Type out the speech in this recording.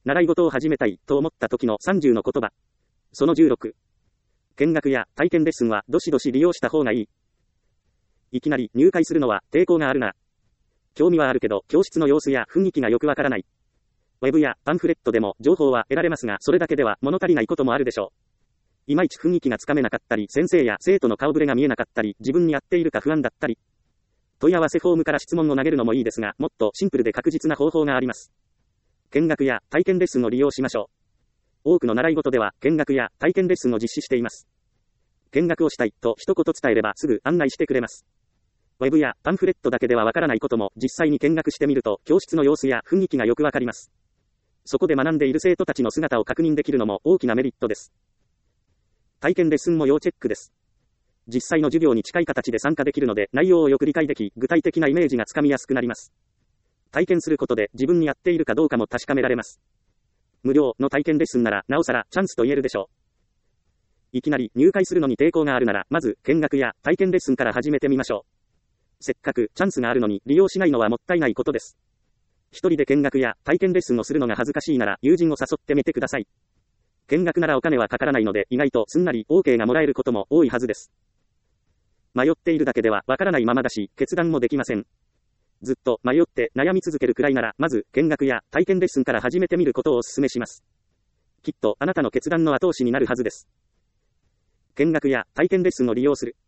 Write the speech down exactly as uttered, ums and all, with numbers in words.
習い事を始めたいと思った時のさんじゅうの言葉。そのじゅうろく。見学や体験レッスンはどしどし利用した方がいい。いきなり入会するのは抵抗があるなら。興味はあるけど教室の様子や雰囲気がよくわからない。ウェブやパンフレットでも情報は得られますが、それだけでは物足りないこともあるでしょう。いまいち雰囲気がつかめなかったり、先生や生徒の顔ぶれが見えなかったり、自分に合っているか不安だったり。問い合わせフォームから質問を投げるのもいいですが、もっとシンプルで確実な方法があります。見学や体験レッスンを利用しましょう。多くの習い事では見学や体験レッスンを実施しています。見学をしたいと一言伝えればすぐ案内してくれます。ウェブやパンフレットだけではわからないことも実際に見学してみると教室の様子や雰囲気がよくわかります。そこで学んでいる生徒たちの姿を確認できるのも大きなメリットです。体験レッスンも要チェックです。実際の授業に近い形で参加できるので内容をよく理解でき、具体的なイメージがつかみやすくなります。体験することで自分に合っているかどうかも確かめられます。無料の体験レッスンならなおさらチャンスと言えるでしょう。いきなり入会するのに抵抗があるなら、まず見学や体験レッスンから始めてみましょう。せっかくチャンスがあるのに利用しないのはもったいないことです。一人で見学や体験レッスンをするのが恥ずかしいなら友人を誘ってみてください。見学ならお金はかからないので意外とすんなり オーケー がもらえることも多いはずです。迷っているだけではわからないままだし、決断もできません。ずっと迷って悩み続けるくらいなら、まず見学や体験レッスンから始めてみることをお勧めします。きっとあなたの決断の後押しになるはずです。見学や体験レッスンを利用する。